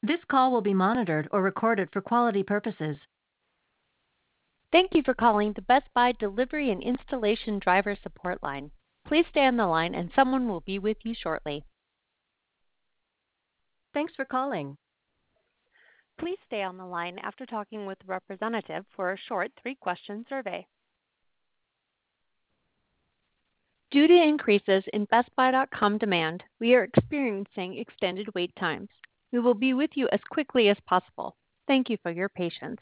This call will be monitored or recorded for quality purposes. Thank you for calling the Best Buy Delivery and Installation Driver Support Line. Please stay on the line and someone will be with you shortly. Thanks for calling. Please stay on the line after talking with a representative for a short 3-question survey. Due to increases in BestBuy.com demand, we are experiencing extended wait times. We will be with you as quickly as possible. Thank you for your patience.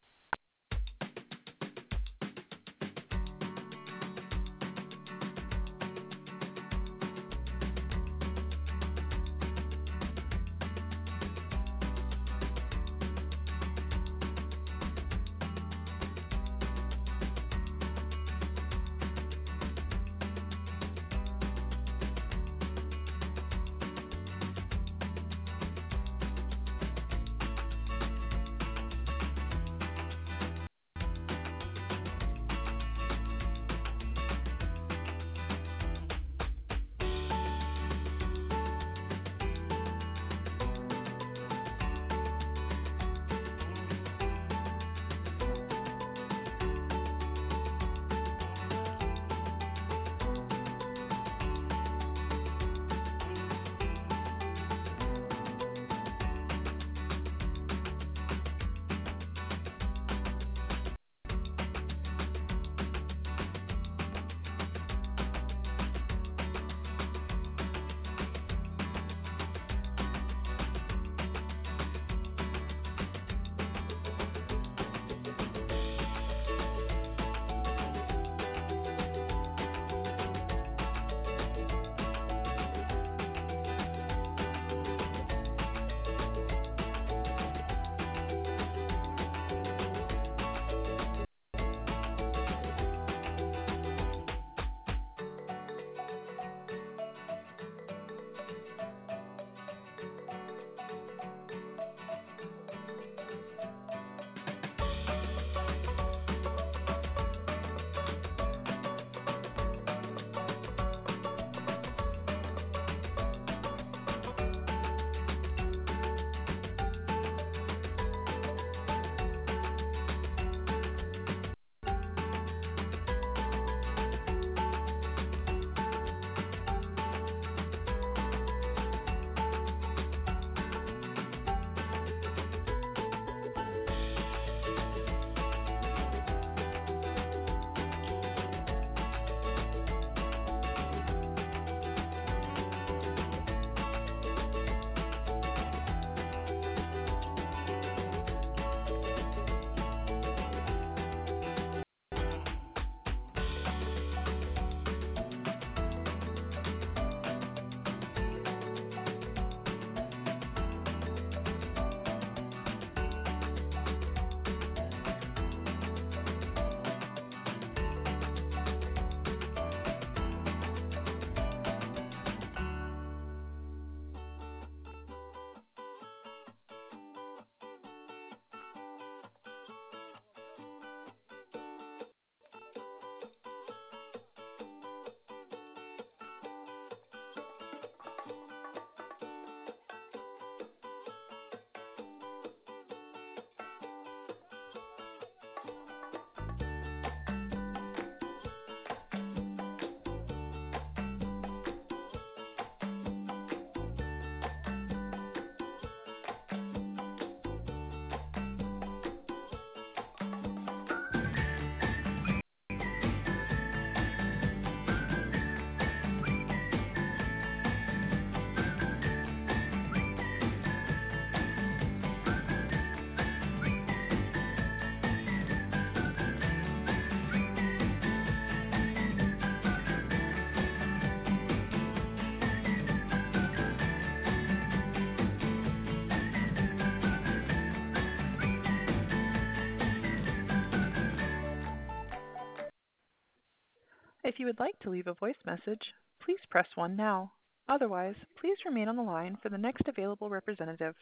If you would like to leave a voice message, please press 1 now. Otherwise, please remain on the line for the next available representative.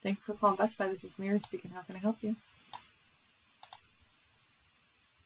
Thanks for calling Best Buy. This is Mira speaking. How can I help you?